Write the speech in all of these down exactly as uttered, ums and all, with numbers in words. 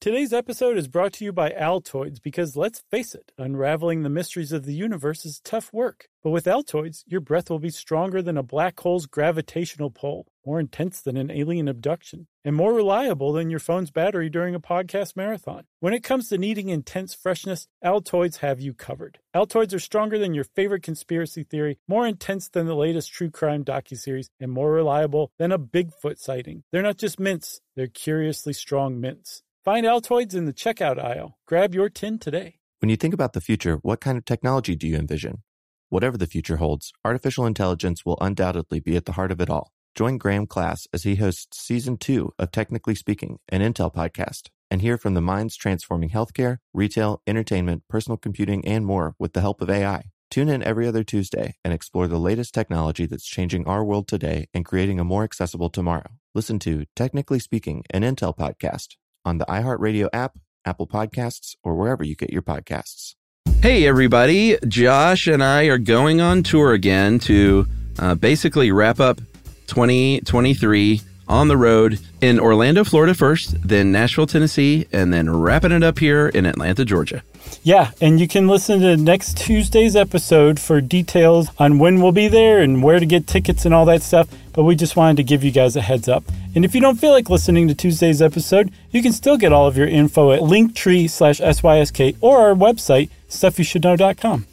Today's episode is brought to you by Altoids because, let's face it, unraveling the mysteries of the universe is tough work. But with Altoids, your breath will be stronger than a black hole's gravitational pull, more intense than an alien abduction, and more reliable than your phone's battery during a podcast marathon. When it comes to needing intense freshness, Altoids have you covered. Altoids are stronger than your favorite conspiracy theory, more intense than the latest true crime docuseries, and more reliable than a Bigfoot sighting. They're not just mints, they're curiously strong mints. Find Altoids in the checkout aisle. Grab your tin today. When you think about the future, what kind of technology do you envision? Whatever the future holds, artificial intelligence will undoubtedly be at the heart of it all. Join Graham Class as he hosts Season two of Technically Speaking, an Intel podcast, and hear from the minds transforming healthcare, retail, entertainment, personal computing, and more with the help of A I. Tune in every other Tuesday and explore the latest technology that's changing our world today and creating a more accessible tomorrow. Listen to Technically Speaking, an Intel podcast on the iHeartRadio app, Apple Podcasts, or wherever you get your podcasts. Hey, everybody. Josh and I are going on tour again to uh, basically wrap up twenty twenty-three on the road in Orlando, Florida first, then Nashville, Tennessee, and then wrapping it up here in Atlanta, Georgia. Yeah, and you can listen to next Tuesday's episode for details on when we'll be there and where to get tickets and all that stuff. But we just wanted to give you guys a heads up. And if you don't feel like listening to Tuesday's episode, you can still get all of your info at linktree slash SYSK or our website, stuff you should know dot com.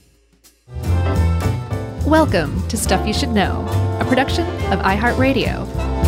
Welcome to Stuff You Should Know, a production of iHeartRadio.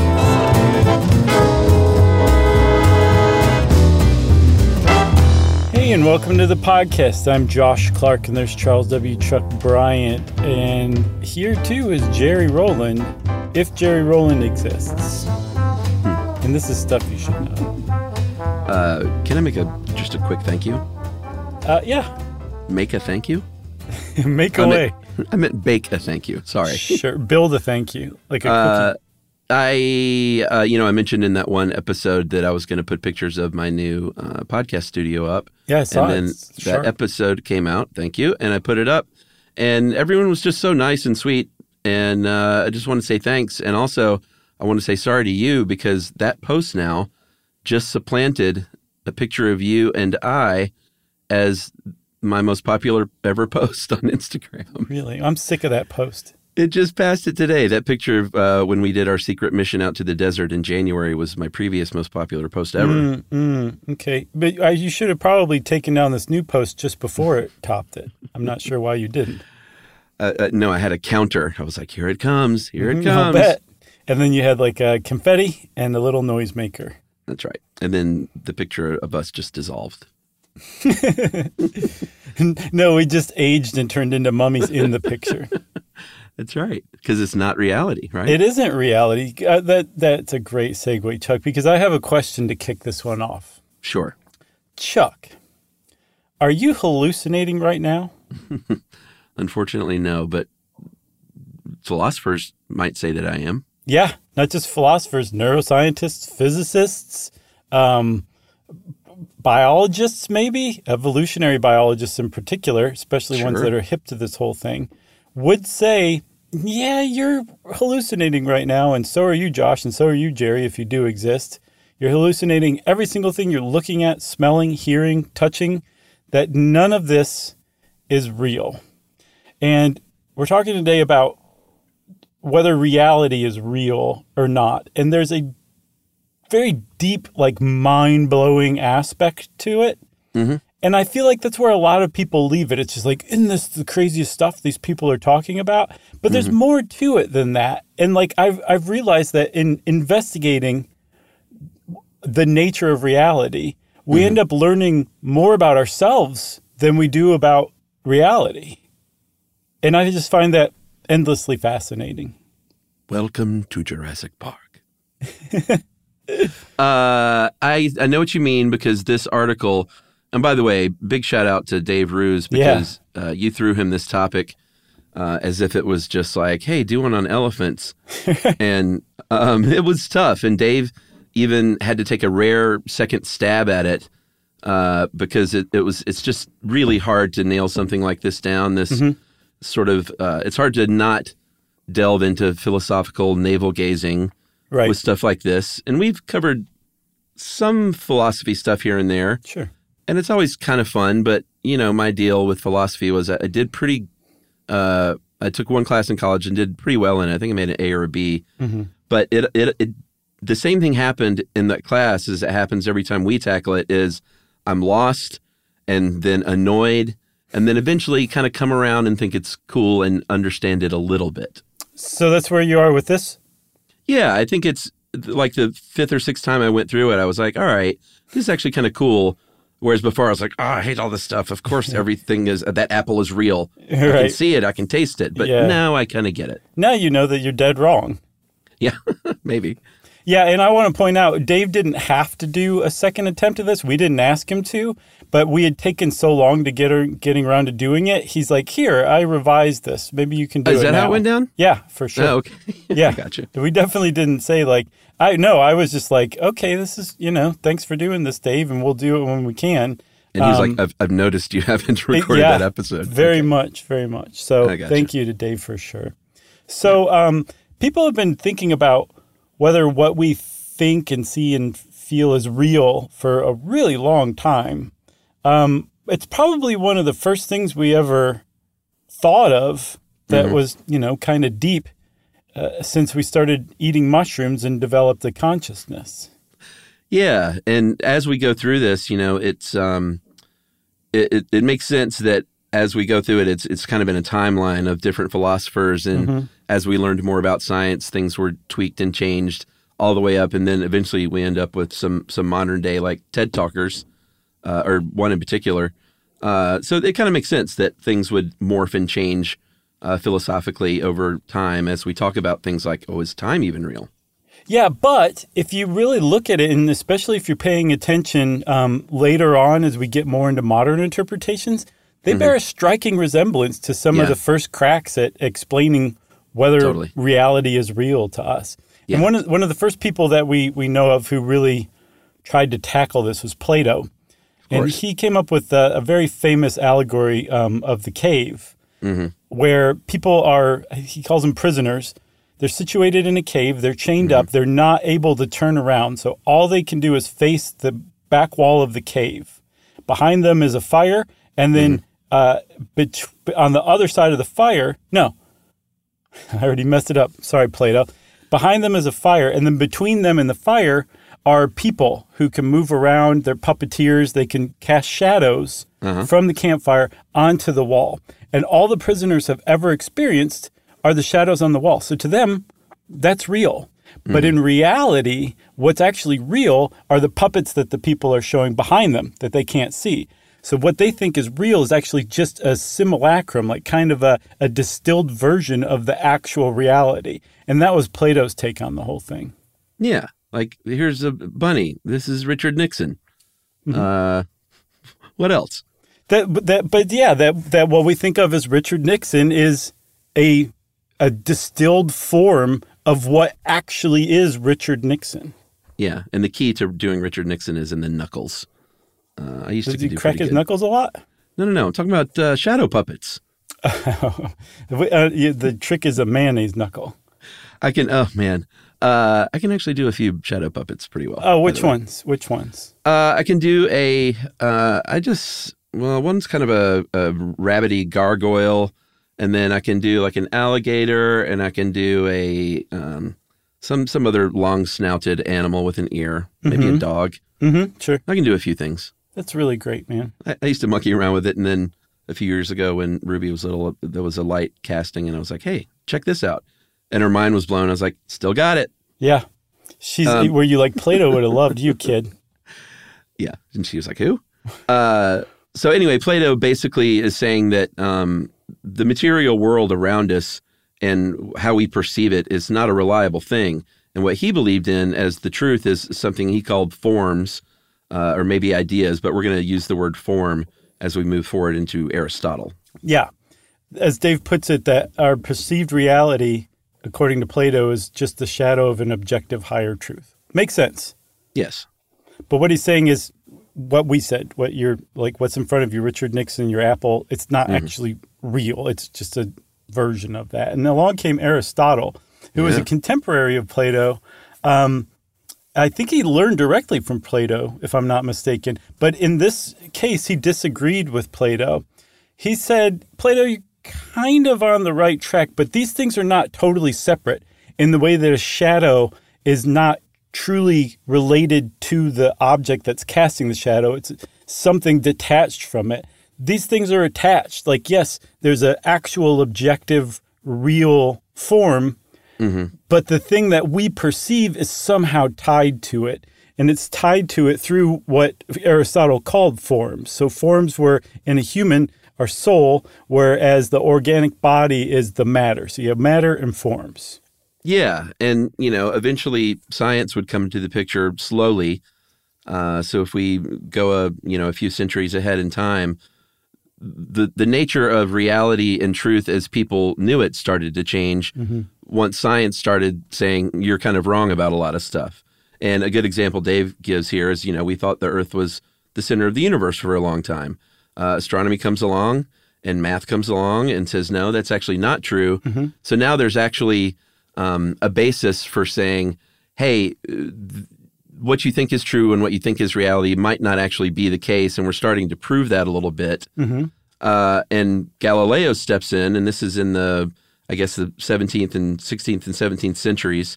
Hey, and welcome to the podcast. I'm Josh Clark, and there's Charles W. Chuck Bryant. And here, too, is Jerry Rowland, if Jerry Rowland exists. Hmm. And this is Stuff You Should Know. Uh, can I make a just a quick thank you? Uh, yeah. Make a thank you? Make I away. Meant, I meant bake a thank you. Sorry. Sure. Build a thank you. Like a uh, cookie. I, uh, you know, I mentioned in that one episode that I was going to put pictures of my new uh, podcast studio up. Yeah, I saw and then it. that Sure. episode came out. Thank you. And I put it up. And everyone was just so nice and sweet. And uh, I just want to say thanks. And also, I want to say sorry to you because that post now just supplanted a picture of you and I as my most popular ever post on Instagram. Really? I'm sick of that post. It just passed it today. That picture of uh, when we did our secret mission out to the desert in January was my previous most popular post ever. Mm, mm, okay. But uh, you should have probably taken down this new post just before it topped it. I'm not sure why you didn't. Uh, uh, no, I had a counter. I was like, here it comes. Here it Mm, comes. I'll bet. And then you had like a confetti and a little noisemaker. That's right. And then the picture of us just dissolved. No, we just aged and turned into mummies in the picture. That's right. Because it's not reality, right? It isn't reality. Uh, that That's a great segue, Chuck, because I have a question to kick this one off. Sure. Chuck, are you hallucinating right now? Unfortunately, no, but philosophers might say that I am. Yeah, not just philosophers, neuroscientists, physicists, um, biologists maybe, evolutionary biologists in particular, especially Sure. ones that are hip to this whole thing, would say, yeah, you're hallucinating right now, and so are you, Josh, and so are you, Jerry, if you do exist. You're hallucinating every single thing you're looking at, smelling, hearing, touching, that none of this is real. And we're talking today about whether reality is real or not. And there's a very deep, like mind-blowing aspect to it. Mm-hmm. And I feel like that's where a lot of people leave it. It's just like, isn't this the craziest stuff these people are talking about? But there's Mm-hmm. more to it than that. And like I've I've realized that in investigating the nature of reality, we Mm-hmm. end up learning more about ourselves than we do about reality. And I just find that endlessly fascinating. Welcome to Jurassic Park. uh, I I know what you mean because this article, and by the way, big shout out to Dave Ruse because yeah. uh, you threw him this topic uh, as if it was just like, hey, do one on elephants. And um, it was tough. And Dave even had to take a rare second stab at it uh, because it, it was it's just really hard to nail something like this down. This mm-hmm. sort of, uh, it's hard to not delve into philosophical navel gazing. Right. With stuff like this. And we've covered some philosophy stuff here and there. Sure. And it's always kind of fun. But, you know, my deal with philosophy was I did pretty, uh, I took one class in college and did pretty well in it. I think I made an A or a B. Mm-hmm. But it, it, it, the same thing happened in that class as it happens every time we tackle it is I'm lost and then annoyed and then eventually kind of come around and think it's cool and understand it a little bit. So that's where you are with this? Yeah, I think it's like the fifth or sixth time I went through it, I was like, all right, this is actually kind of cool. Whereas before I was like, oh, I hate all this stuff. Of course, everything is, that apple is real. Right. I can see it. I can taste it. But yeah. Now I kind of get it. Now you know that you're dead wrong. Yeah, maybe. Yeah, and I want to point out, Dave didn't have to do a second attempt at this. We didn't ask him to, but we had taken so long to get her getting around to doing it. He's like, here, I revised this. Maybe you can do oh, it Is that now. how it went down? Yeah, for sure. Oh, okay. Yeah. Gotcha. We definitely didn't say like, I no, I was just like, okay, this is, you know, thanks for doing this, Dave, and we'll do it when we can. And he's um, like, I've, I've noticed you haven't recorded yeah, that episode. Very okay. much, very much. So gotcha. Thank you to Dave for sure. So um, people have been thinking about whether what we think and see and feel is real for a really long time. Um, it's probably one of the first things we ever thought of that mm-hmm. was, you know, kind of deep uh, since we started eating mushrooms and developed a consciousness. Yeah, and as we go through this, you know, it's um, it, it, it makes sense that as we go through it, it's it's kind of in a timeline of different philosophers, and mm-hmm. as we learned more about science, things were tweaked and changed all the way up, and then eventually we end up with some some modern day like TED Talkers, uh, or one in particular. Uh, so it kind of makes sense that things would morph and change uh, philosophically over time as we talk about things like, oh, is time even real? Yeah, but if you really look at it, and especially if you're paying attention um, later on as we get more into modern interpretations, they mm-hmm. bear a striking resemblance to some yeah. of the first cracks at explaining whether totally. reality is real to us. Yeah. And one of, one of the first people that we, we know of who really tried to tackle this was Plato. And he came up with a, a very famous allegory um, of the cave, mm-hmm. where people are, he calls them prisoners. They're situated in a cave. They're chained mm-hmm. up. They're not able to turn around. So all they can do is face the back wall of the cave. Behind them is a fire. And then mm-hmm. uh, bet- on the other side of the fire, no, I already messed it up. Sorry, Plato. Behind them is a fire. And then between them and the fire are people who can move around. They're puppeteers. They can cast shadows uh-huh. from the campfire onto the wall. And all the prisoners have ever experienced are the shadows on the wall. So to them, that's real. Mm-hmm. But in reality, what's actually real are the puppets that the people are showing behind them that they can't see. So what they think is real is actually just a simulacrum, like kind of a, a distilled version of the actual reality. And that was Plato's take on the whole thing. Yeah. Like, here's a bunny. This is Richard Nixon. Mm-hmm. Uh, what else? That, that, but yeah, that, that what we think of as Richard Nixon is a a distilled form of what actually is Richard Nixon. Yeah, and the key to doing Richard Nixon is in the knuckles. Uh, I used Does to he do crack his good. knuckles a lot? No, no, no. I'm talking about uh, shadow puppets. uh, the trick is a mayonnaise knuckle. I can, oh man, uh, I can actually do a few shadow puppets pretty well. Oh, which ones? Which ones? Uh, I can do a, uh, I just, well, one's kind of a, a rabbity gargoyle. And then I can do like an alligator, and I can do a um, some some other long-snouted animal with an ear, maybe mm-hmm. a dog. Mm-hmm, sure. I can do a few things. That's really great, man. I, I used to monkey around with it, and then a few years ago when Ruby was little, there was a light casting, and I was like, hey, check this out. And her mind was blown. I was like, still got it. Yeah. She's um, where you like, Plato would have loved you, kid. Yeah. And she was like, who? Uh, so anyway, Plato basically is saying that um, the material world around us and how we perceive it is not a reliable thing. And what he believed in as the truth is something he called forms, uh, or maybe ideas, but we're going to use the word form as we move forward into Aristotle. Yeah. As Dave puts it, that our perceived reality, according to Plato, is just the shadow of an objective higher truth. Makes sense. Yes. But what he's saying is what we said, what you're like, what's in front of you, Richard Nixon, your apple, it's not mm-hmm. actually real. It's just a version of that. And along came Aristotle, who yeah. was a contemporary of Plato. Um, I think he learned directly from Plato, if I'm not mistaken. But in this case, he disagreed with Plato. He said, Plato, you're kind of on the right track, but these things are not totally separate in the way that a shadow is not truly related to the object that's casting the shadow. It's something detached from it. These things are attached. Like, yes, there's an actual objective, real form, mm-hmm. but the thing that we perceive is somehow tied to it. And it's tied to it through what Aristotle called forms. So forms were, in a human, are soul, whereas the organic body is the matter. So you have matter and forms. Yeah. And, you know, eventually science would come into the picture slowly. Uh, so if we go, a, you know, a few centuries ahead in time, the the nature of reality and truth as people knew it started to change mm-hmm. once science started saying you're kind of wrong about a lot of stuff. And a good example Dave gives here is, you know, we thought the Earth was the center of the universe for a long time. Uh, astronomy comes along and math comes along and says, no, that's actually not true. Mm-hmm. So now there's actually um, a basis for saying, hey, th- what you think is true and what you think is reality might not actually be the case. And we're starting to prove that a little bit. Mm-hmm. Uh, and Galileo steps in, and this is in the, I guess, the seventeenth and sixteenth and seventeenth centuries.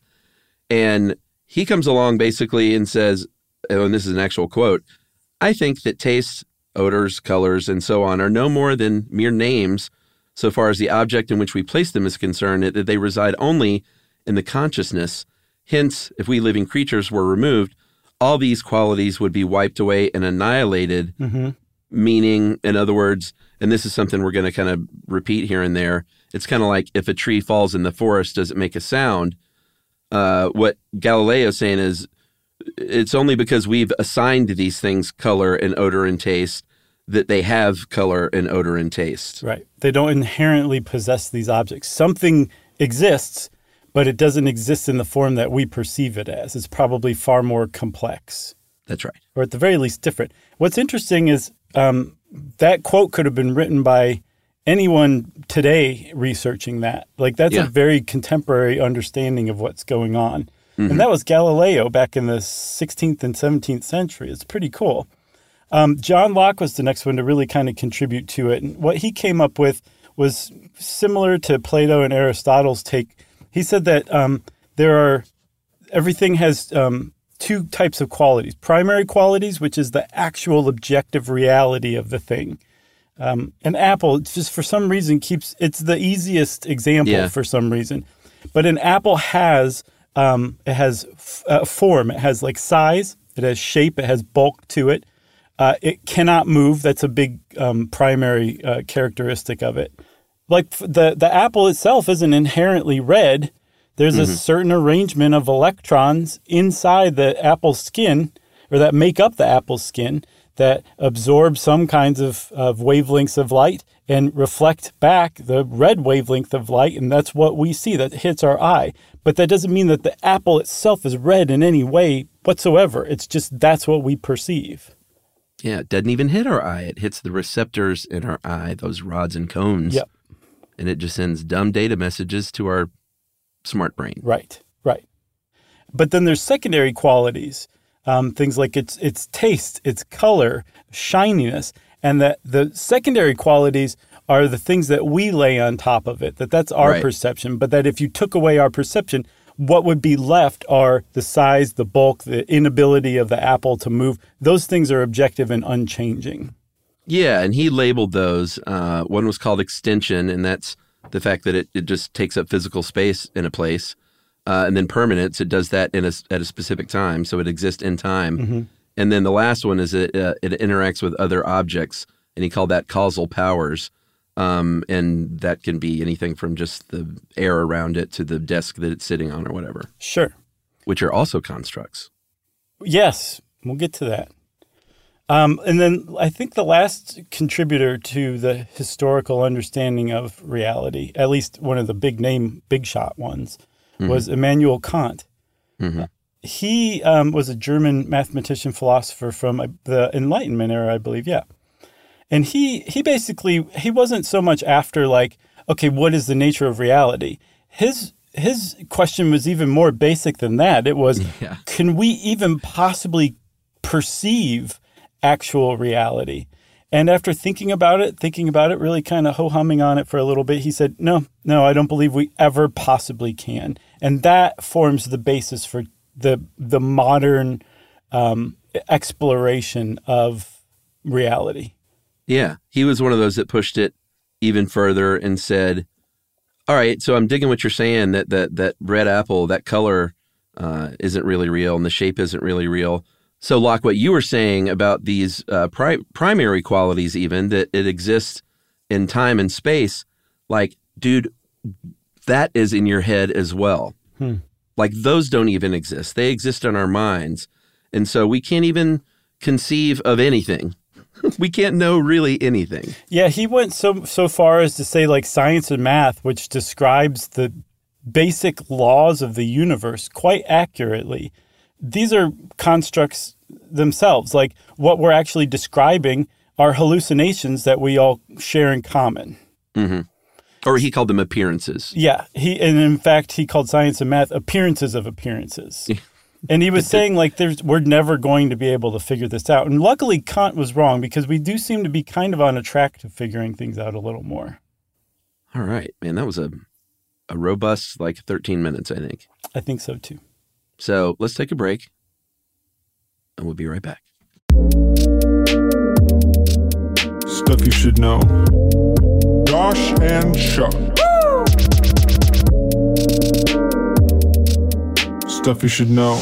And he comes along basically and says, and this is an actual quote, I think that taste, odors, colors, and so on are no more than mere names so far as the object in which we place them is concerned, that they reside only in the consciousness. Hence, if we living creatures were removed, all these qualities would be wiped away and annihilated, mm-hmm. meaning, in other words, and this is something we're going to kind of repeat here and there, it's kind of like if a tree falls in the forest, does it make a sound? Uh, what Galileo's saying is it's only because we've assigned these things color and odor and taste that they have color and odor and taste. Right. They don't inherently possess these objects. Something exists, but it doesn't exist in the form that we perceive it as. It's probably far more complex. That's right. Or at the very least different. What's interesting is um, that quote could have been written by anyone today researching that. Like, that's yeah. a very contemporary understanding of what's going on. Mm-hmm. And that was Galileo back in the sixteenth and seventeenth century. It's pretty cool. Um, John Locke was the next one to really kind of contribute to it. And what he came up with was similar to Plato and Aristotle's take. He said that um, there are, everything has um, two types of qualities. Primary qualities, which is the actual objective reality of the thing. Um, an apple, it's just for some reason keeps, it's the easiest example yeah. for some reason. But an apple has, um, it has f- uh, form, it has like size, it has shape, it has bulk to it. Uh, it cannot move. That's a big um, primary uh, characteristic of it. Like the, the apple itself isn't inherently red. There's mm-hmm. a certain arrangement of electrons inside the apple's skin, or that make up the apple's skin, that absorb some kinds of, of wavelengths of light and reflect back the red wavelength of light, and that's what we see that hits our eye. But that doesn't mean that the apple itself is red in any way whatsoever. It's just that's what we perceive. Yeah, it doesn't even hit our eye. It hits the receptors in our eye, those rods and cones. Yep. And it just sends dumb data messages to our smart brain. Right, right. But then there's secondary qualities, um, things like its its taste, its color, shininess, and that the secondary qualities are the things that we lay on top of it, that that's our right. perception, but that if you took away our perception, what would be left are the size, the bulk, the inability of the apple to move. Those things are objective and unchanging. Yeah, and he labeled those. Uh, one was called extension, and that's the fact that it, it just takes up physical space in a place. Uh, and then permanence, it does that in a, at a specific time, so it exists in time. Mm-hmm. And then the last one is it, uh, it interacts with other objects, and he called that causal powers. Um, and that can be anything from just the air around it to the desk that it's sitting on or whatever. Sure. Which are also constructs. Yes, we'll get to that. Um, and then I think the last contributor to the historical understanding of reality, at least one of the big name, big shot ones, mm-hmm. was Immanuel Kant. Mm-hmm. Uh, he um, was a German mathematician, philosopher from uh, the Enlightenment era, I believe, yeah. And he he basically, he wasn't so much after like, okay, what is the nature of reality? His his question was even more basic than that. It was, yeah. Can we even possibly perceive actual reality? And after thinking about it, thinking about it, really kind of ho-humming on it for a little bit, he said, no, no, I don't believe we ever possibly can. And that forms the basis for the the modern um, exploration of reality. Yeah, he was one of those that pushed it even further and said, all right, so I'm digging what you're saying, that that that red apple, that color uh, isn't really real and the shape isn't really real. So, Locke, what you were saying about these uh, pri- primary qualities even, that it exists in time and space, like, dude, that is in your head as well. Hmm. Like, those don't even exist. They exist in our minds. And so we can't even conceive of anything. We can't know really anything. Yeah, he went so so far as to say, like, science and math, which describes the basic laws of the universe quite accurately. These are constructs themselves. Like, what we're actually describing are hallucinations that we all share in common. Mm-hmm. Or he called them appearances. Yeah. He and in fact, he called science and math appearances of appearances. And he was saying, like, there's we're never going to be able to figure this out. And luckily, Kant was wrong, because we do seem to be kind of on a track to figuring things out a little more. All right. Man, that was a, a robust, like, thirteen minutes, I think. I think so, too. So let's take a break, and we'll be right back. Stuff you should know. Josh and Chuck. Stuff you should know.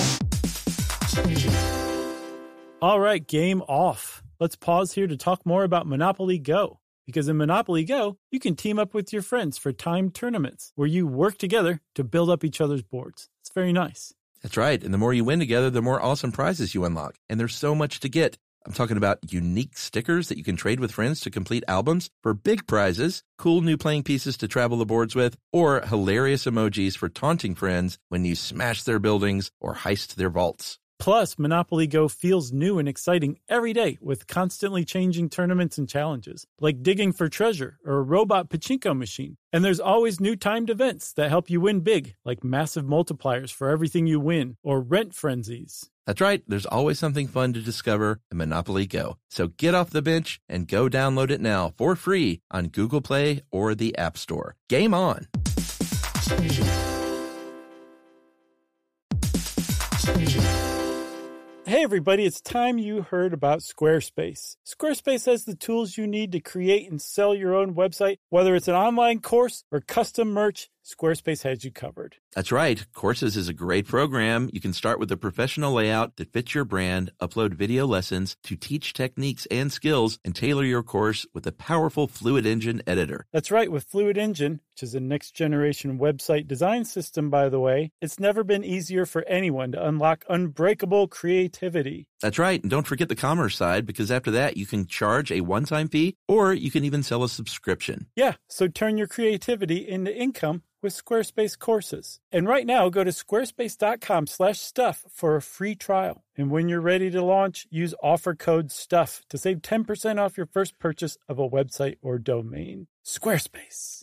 All right, game off. Let's pause here to talk more about Monopoly Go. Because in Monopoly Go, you can team up with your friends for timed tournaments where you work together to build up each other's boards. It's very nice. That's right. And the more you win together, the more awesome prizes you unlock. And there's so much to get. I'm talking about unique stickers that you can trade with friends to complete albums for big prizes, cool new playing pieces to travel the boards with, or hilarious emojis for taunting friends when you smash their buildings or heist their vaults. Plus, Monopoly Go feels new and exciting every day with constantly changing tournaments and challenges, like digging for treasure or a robot pachinko machine. And there's always new timed events that help you win big, like massive multipliers for everything you win or rent frenzies. That's right. There's always something fun to discover in Monopoly Go. So get off the bench and go download it now for free on Google Play or the App Store. Game on! Hey everybody, it's time you heard about Squarespace. Squarespace has the tools you need to create and sell your own website. Whether it's an online course or custom merch, Squarespace has you covered. That's right. Courses is a great program. You can start with a professional layout that fits your brand, upload video lessons to teach techniques and skills, and tailor your course with a powerful Fluid Engine editor. That's right. With Fluid Engine, which is a next-generation website design system, by the way, it's never been easier for anyone to unlock unbreakable creativity. That's right. And don't forget the commerce side, because after that, you can charge a one-time fee, or you can even sell a subscription. Yeah, so turn your creativity into income with Squarespace courses. And right now, go to squarespace.com slash stuff for a free trial. And when you're ready to launch, use offer code STUFF to save ten percent off your first purchase of a website or domain. Squarespace.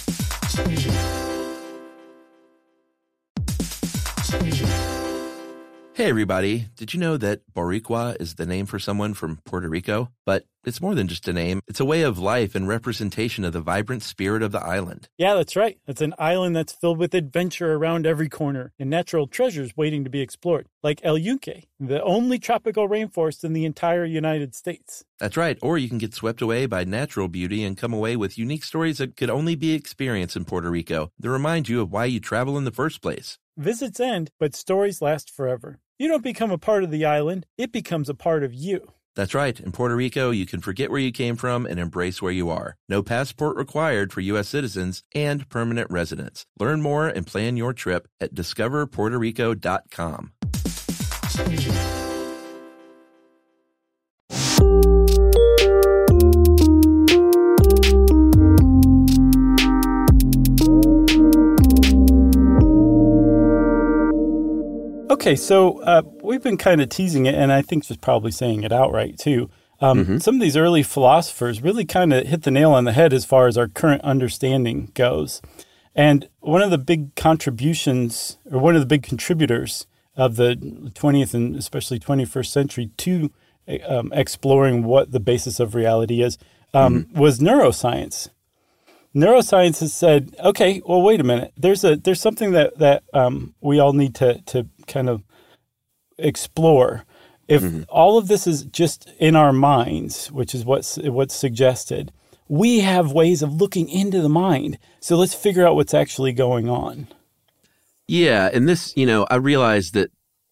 Hey everybody, did you know that Boricua is the name for someone from Puerto Rico? But it's more than just a name. It's a way of life and representation of the vibrant spirit of the island. Yeah, that's right. It's an island that's filled with adventure around every corner and natural treasures waiting to be explored, like El Yunque, the only tropical rainforest in the entire United States. That's right. Or you can get swept away by natural beauty and come away with unique stories that could only be experienced in Puerto Rico that remind you of why you travel in the first place. Visits end, but stories last forever. You don't become a part of the island, it becomes a part of you. That's right. In Puerto Rico, you can forget where you came from and embrace where you are. No passport required for U S citizens and permanent residents. Learn more and plan your trip at discover puerto rico dot com. Okay, so uh, we've been kind of teasing it, and I think just probably saying it outright, too. Um, mm-hmm. Some of these early philosophers really kind of hit the nail on the head as far as our current understanding goes. And one of the big contributions, or one of the big contributors of the twentieth and especially twenty-first century to um, exploring what the basis of reality is, um, mm-hmm. was neuroscience. Neuroscience has said, okay, well, wait a minute. There's a there's something that that um, we all need to to kind of explore. If mm-hmm. all of this is just in our minds, which is what's what's suggested, we have ways of looking into the mind. So let's figure out what's actually going on. Yeah, and this, you know, I realize that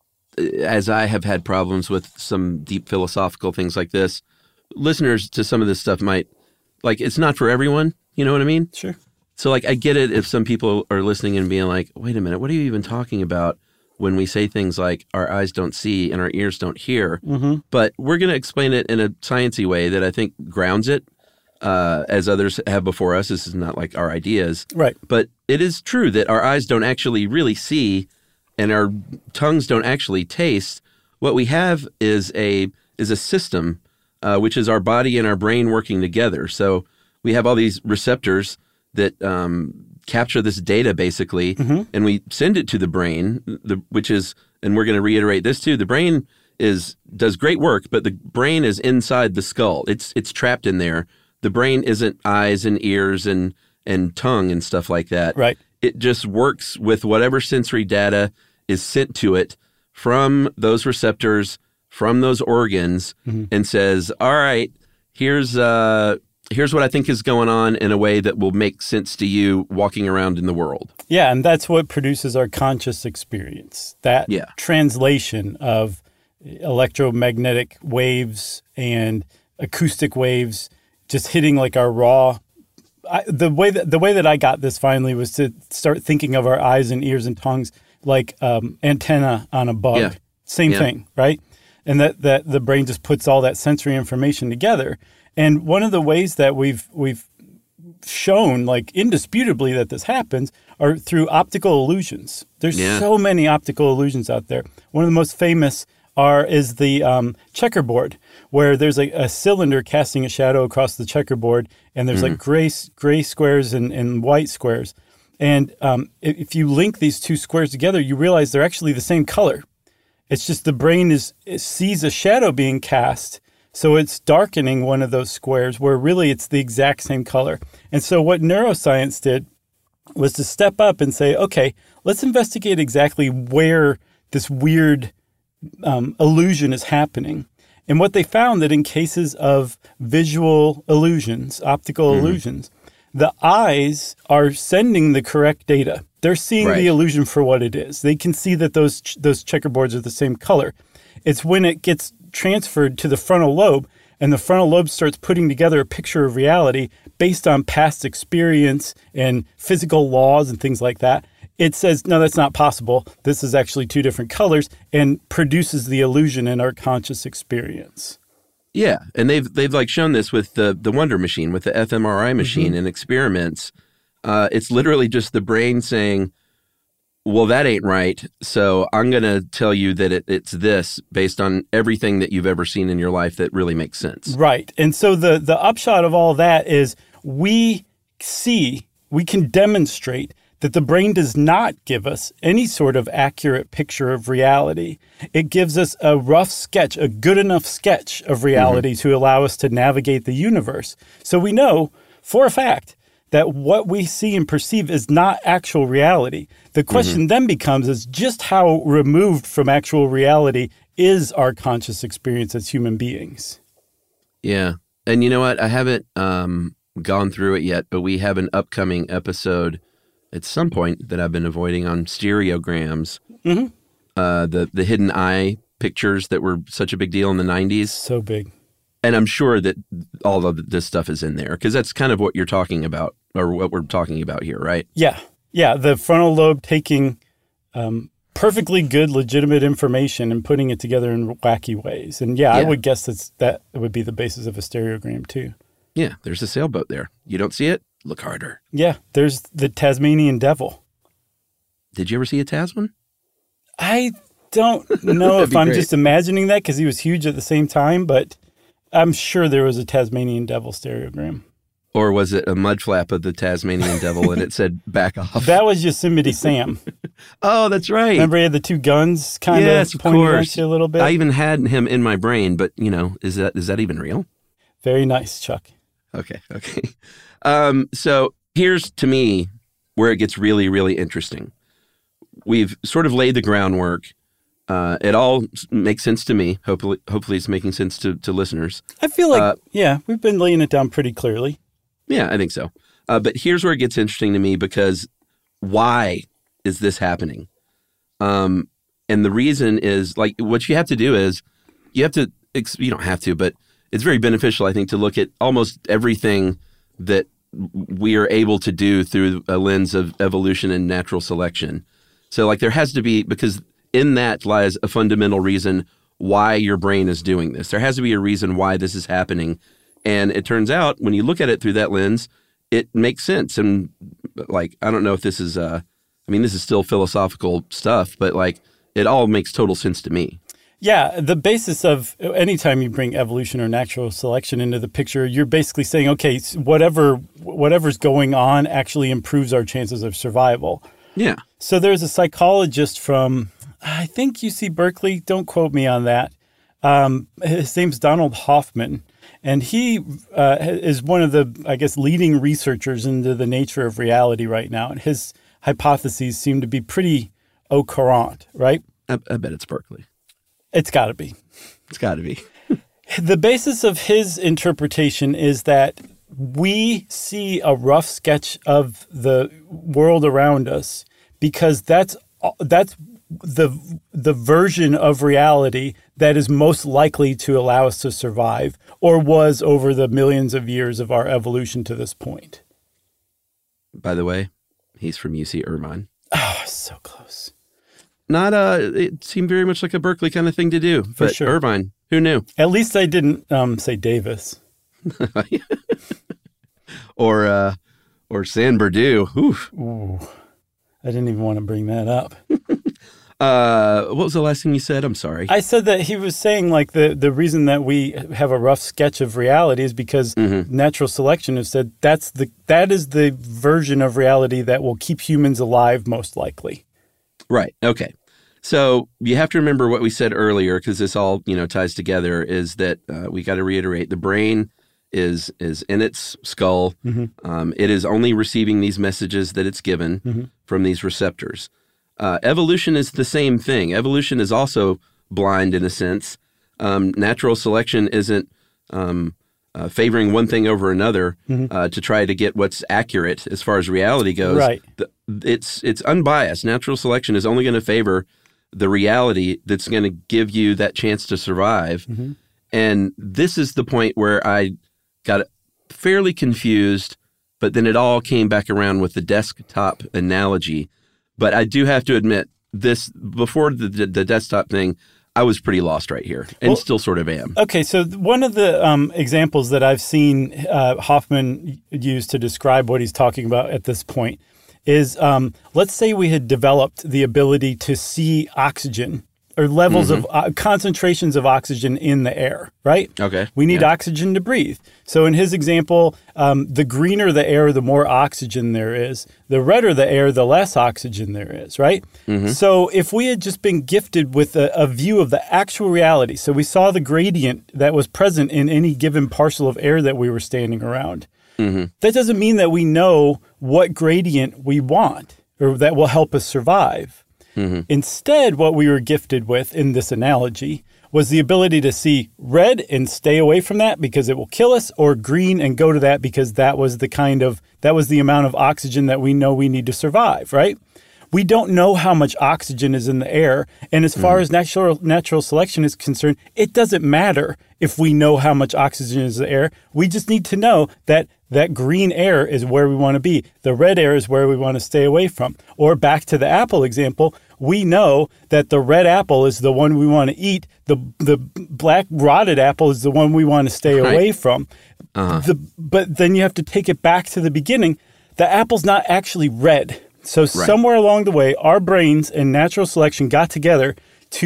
as I have had problems with some deep philosophical things like this, listeners to some of this stuff might, like, it's not for everyone. You know what I mean? Sure. So, like, I get it if some people are listening and being like, wait a minute, what are you even talking about when we say things like our eyes don't see and our ears don't hear? Mm-hmm. But we're going to explain it in a sciencey way that I think grounds it, uh, as others have before us. This is not like our ideas. Right. But it is true that our eyes don't actually really see and our tongues don't actually taste. What we have is a is a system, uh, which is our body and our brain working together. So we have all these receptors that um, capture this data, basically, mm-hmm. and we send it to the brain, the, which is, and we're going to reiterate this too, the brain is does great work, but the brain is inside the skull. It's it's trapped in there. The brain isn't eyes and ears and, and tongue and stuff like that. Right. It just works with whatever sensory data is sent to it from those receptors, from those organs, mm-hmm. and says, all right, here's... Uh, Here's what I think is going on in a way that will make sense to you walking around in the world. Yeah, and that's what produces our conscious experience. That yeah. translation of electromagnetic waves and acoustic waves just hitting like our raw. I, the way that the way that I got this finally was to start thinking of our eyes and ears and tongues like um, antenna on a bug. Yeah. Same yeah. thing, right? And that that the brain just puts all that sensory information together. And one of the ways that we've we've shown, like indisputably, that this happens are through optical illusions. There's yeah. so many optical illusions out there. One of the most famous are is the um, checkerboard, where there's a, a cylinder casting a shadow across the checkerboard, and there's mm-hmm. like gray gray squares and, and white squares. And um, if you link these two squares together, you realize they're actually the same color. It's just the brain is it sees a shadow being cast. So it's darkening one of those squares where really it's the exact same color. And so what neuroscience did was to step up and say, okay, let's investigate exactly where this weird um, illusion is happening. And what they found that in cases of visual illusions, optical mm-hmm. illusions, the eyes are sending the correct data. They're seeing right. the illusion for what it is. They can see that those those checkerboards are the same color. It's when it gets transferred to the frontal lobe, and the frontal lobe starts putting together a picture of reality based on past experience and physical laws and things like that. It says, no, that's not possible. This is actually two different colors, and produces the illusion in our conscious experience. Yeah, and they've they've like shown this with the the Wonder Machine, with the fMRI machine mm-hmm. in experiments. Uh, it's literally just the brain saying, well, that ain't right, so I'm going to tell you that it, it's this based on everything that you've ever seen in your life that really makes sense. Right. And so the, the upshot of all that is we see, we can demonstrate that the brain does not give us any sort of accurate picture of reality. It gives us a rough sketch, a good enough sketch of reality mm-hmm. to allow us to navigate the universe. So we know for a fact that what we see and perceive is not actual reality. The question mm-hmm. then becomes is just how removed from actual reality is our conscious experience as human beings? Yeah. And you know what? I haven't um, gone through it yet, but we have an upcoming episode at some point that I've been avoiding on stereograms. Mm-hmm. Uh, the, the hidden eye pictures that were such a big deal in the nineties. So big. And I'm sure that all of this stuff is in there because that's kind of what you're talking about or what we're talking about here, right? Yeah. Yeah. The frontal lobe taking um, perfectly good, legitimate information and putting it together in wacky ways. And yeah, yeah. I would guess that's, that would be the basis of a stereogram too. Yeah. There's a sailboat there. You don't see it? Look harder. Yeah. There's the Tasmanian devil. Did you ever see a Tasman? I don't know if I'm great. just imagining that because he was huge at the same time, but I'm sure there was a Tasmanian devil stereogram. Or was it a mud flap of the Tasmanian devil and it said back off? That was Yosemite Sam. Oh, that's right. Remember he had the two guns kind yes, of of pointing course. at you a little bit? I even had him in my brain, but, you know, is that is that even real? Very nice, Chuck. Okay, okay. Um, so here's, to me, where it gets really, really interesting. We've sort of laid the groundwork. Uh, it all makes sense to me. Hopefully, hopefully it's making sense to, to listeners. I feel like, uh, yeah, we've been laying it down pretty clearly. Yeah, I think so. Uh, but here's where it gets interesting to me, because why is this happening? Um, and the reason is, like, what you have to do is you have to, you don't have to, but it's very beneficial, I think, to look at almost everything that we are able to do through a lens of evolution and natural selection. So, like, there has to be, because in that lies a fundamental reason why your brain is doing this. There has to be a reason why this is happening. And it turns out, when you look at it through that lens, it makes sense. And, like, I don't know if this is, uh, I mean, this is still philosophical stuff, but, like, it all makes total sense to me. Yeah, the basis of anytime you bring evolution or natural selection into the picture, you're basically saying, okay, whatever whatever's going on actually improves our chances of survival. Yeah. So there's a psychologist from, I think U C Berkeley, don't quote me on that. Um, his name's Donald Hoffman, and he uh, is one of the, I guess, leading researchers into the nature of reality right now. And his hypotheses seem to be pretty au courant, right? I, I bet it's Berkeley. It's got to be. It's got to be. The basis of his interpretation is that we see a rough sketch of the world around us because that's that's the the version of reality that is most likely to allow us to survive, or was over the millions of years of our evolution to this point. By the way, he's from U C Irvine. Oh, so close. Not a, it seemed very much like a Berkeley kind of thing to do. For but sure. Irvine, who knew? At least I didn't um, say Davis. or uh, or San Berdue. Oof. Ooh, I didn't even want to bring that up. uh, what was the last thing you said? I'm sorry. I said that he was saying, like, the, the reason that we have a rough sketch of reality is because mm-hmm. natural selection has said that's the that is the version of reality that will keep humans alive most likely. Right. Okay. So you have to remember what we said earlier, because this all, you know, ties together, is that uh, we got to reiterate the brain is is in its skull. Mm-hmm. Um, it is only receiving these messages that it's given mm-hmm. from these receptors. Uh, evolution is the same thing. Evolution is also blind in a sense. Um, natural selection isn't um, uh, favoring one thing over another mm-hmm. uh, to try to get what's accurate as far as reality goes. Right. The, It's it's unbiased. Natural selection is only going to favor the reality that's going to give you that chance to survive. Mm-hmm. And this is the point where I got fairly confused, but then it all came back around with the desktop analogy. But I do have to admit, this before the, the, the desktop thing, I was pretty lost right here, and well, still sort of am. Okay, so one of the um, examples that I've seen uh, Hoffman use to describe what he's talking about at this point is, um, let's say we had developed the ability to see oxygen or levels mm-hmm. of uh, concentrations of oxygen in the air, right? Okay. We need yeah. oxygen to breathe. So in his example, um, the greener the air, the more oxygen there is. The redder the air, the less oxygen there is, right? Mm-hmm. So if we had just been gifted with a, a view of the actual reality, so we saw the gradient that was present in any given parcel of air that we were standing around, mm-hmm. that doesn't mean that we know what gradient we want or that will help us survive. Mm-hmm. Instead, what we were gifted with in this analogy was the ability to see red and stay away from that because it will kill us, or green and go to that because that was the kind of, that was the amount of oxygen that we know we need to survive, right? We don't know how much oxygen is in the air. And as far mm-hmm. as natural natural selection is concerned, it doesn't matter if we know how much oxygen is in the air. We just need to know that that green air is where we want to be. The red air is where we want to stay away from. Or back to the apple example, we know that the red apple is the one we want to eat. The the black rotted apple is the one we want to stay right. away from. Uh-huh. The, but then you have to take it back to the beginning. The apple's not actually red. So right. somewhere along the way, our brains and natural selection got together to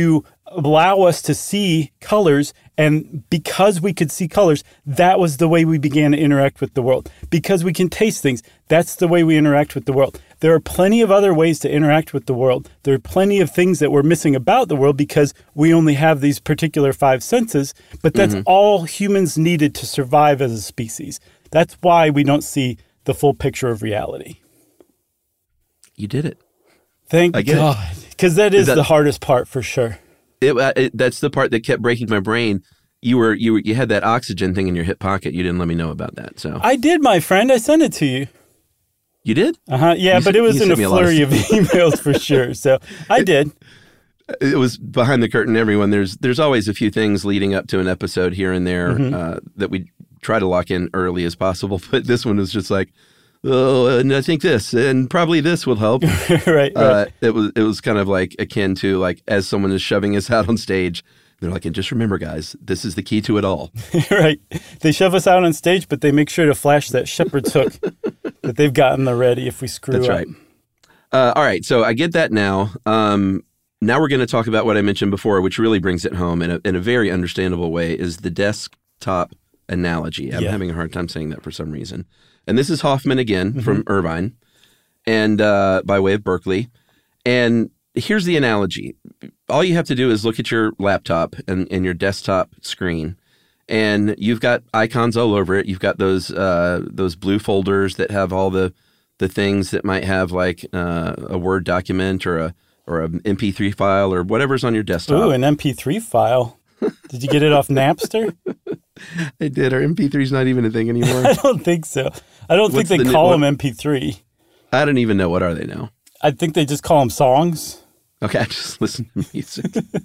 allow us to see colors. And because we could see colors, that was the way we began to interact with the world. Because we can taste things, that's the way we interact with the world. There are plenty of other ways to interact with the world. There are plenty of things that we're missing about the world because we only have these particular five senses, but that's mm-hmm. all humans needed to survive as a species. That's why we don't see the full picture of reality. You did it. Thank God. Because that is, is that, the hardest part for sure. It, it, that's the part that kept breaking my brain. You were you were, you had that oxygen thing in your hip pocket. You didn't let me know about that. So I did, my friend. I sent it to you. You did? Uh-huh. Yeah, you but it was in a flurry of, of emails for sure. So I did. It was behind the curtain, everyone. There's there's always a few things leading up to an episode here and there mm-hmm. uh, that we try to lock in early as possible. But this one was just like, oh, and I think this, and probably this will help. right, right. Uh, it was it was kind of like akin to like as someone is shoving us out on stage, they're like, and just remember, guys, this is the key to it all. Right. They shove us out on stage, but they make sure to flash that shepherd's hook that they've gotten already if we screw That's up. That's right. Uh, all right. So I get that now. Um, now we're going to talk about what I mentioned before, which really brings it home in a, in a very understandable way, is the desktop analogy. I'm yeah. having a hard time saying that for some reason. And this is Hoffman again mm-hmm. from Irvine, and uh, by way of Berkeley. And here's the analogy. All you have to do is look at your laptop and, and your desktop screen, and you've got icons all over it. You've got those uh, those blue folders that have all the the things that might have like uh, a Word document or a or an M P three file or whatever's on your desktop. Ooh, an M P three file. Did you get it off Napster? I did. Our M P three is not even a thing anymore. I don't think so. I don't What's think they the, call what, them M P three. I don't even know. What are they now? I think they just call them songs. Okay, I just listen to music.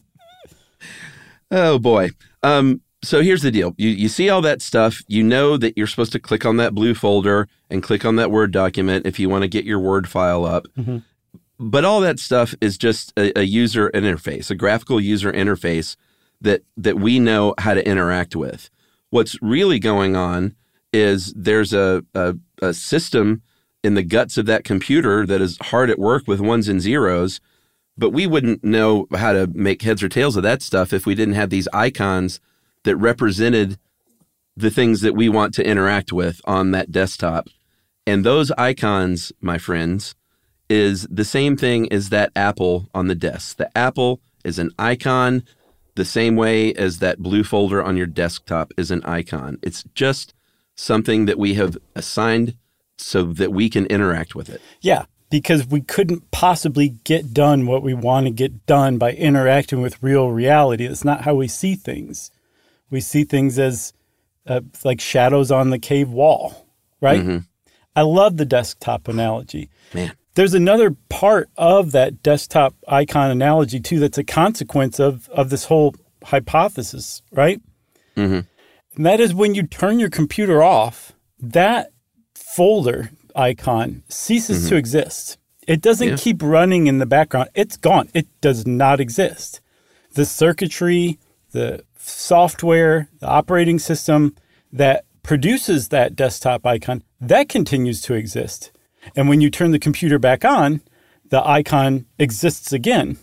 Oh, boy. Um, so here's the deal. You you see all that stuff. You know that you're supposed to click on that blue folder and click on that Word document if you want to get your Word file up. Mm-hmm. But all that stuff is just a, a user interface, a graphical user interface that that we know how to interact with. What's really going on is there's a, a, a system in the guts of that computer that is hard at work with ones and zeros, but we wouldn't know how to make heads or tails of that stuff if we didn't have these icons that represented the things that we want to interact with on that desktop. And those icons, my friends, is the same thing as that apple on the desk. The apple is an icon the same way as that blue folder on your desktop is an icon. It's just something that we have assigned so that we can interact with it. Yeah, because we couldn't possibly get done what we want to get done by interacting with real reality. That's not how we see things. We see things as uh, like shadows on the cave wall, right? Mm-hmm. I love the desktop analogy. Man. There's another part of that desktop icon analogy, too, that's a consequence of, of this whole hypothesis, right? Mm-hmm. And that is when you turn your computer off, that folder icon ceases mm-hmm. to exist. It doesn't yeah. keep running in the background. It's gone. It does not exist. The circuitry, the software, the operating system that produces that desktop icon, that continues to exist. And when you turn the computer back on, the icon exists again.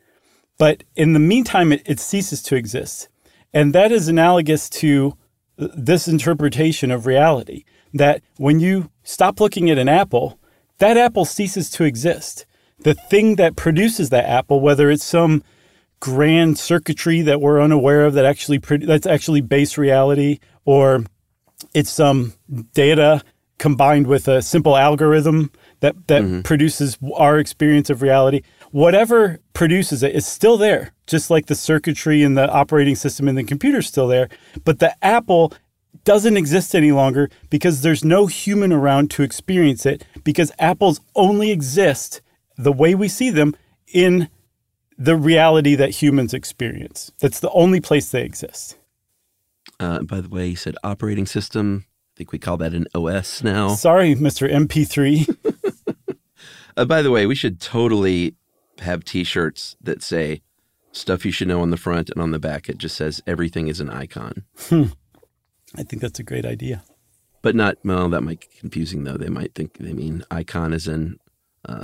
But in the meantime, it, it ceases to exist. And that is analogous to this interpretation of reality, that when you stop looking at an apple, that apple ceases to exist. The thing that produces that apple, whether it's some grand circuitry that we're unaware of that actually that's actually base reality, or it's some data combined with a simple algorithm that, that mm-hmm. produces our experience of reality. Whatever produces it is still there, just like the circuitry and the operating system in the computer is still there. But the apple doesn't exist any longer because there's no human around to experience it, because apples only exist the way we see them in the reality that humans experience. That's the only place they exist. Uh, by the way, you said operating system. I think we call that an O S now. Sorry, Mister M P three. uh, by the way, we should totally have T-shirts that say stuff you should know on the front, and on the back it just says everything is an icon. Hmm. I think that's a great idea. But not, well, that might be confusing, though. They might think they mean icon as in uh,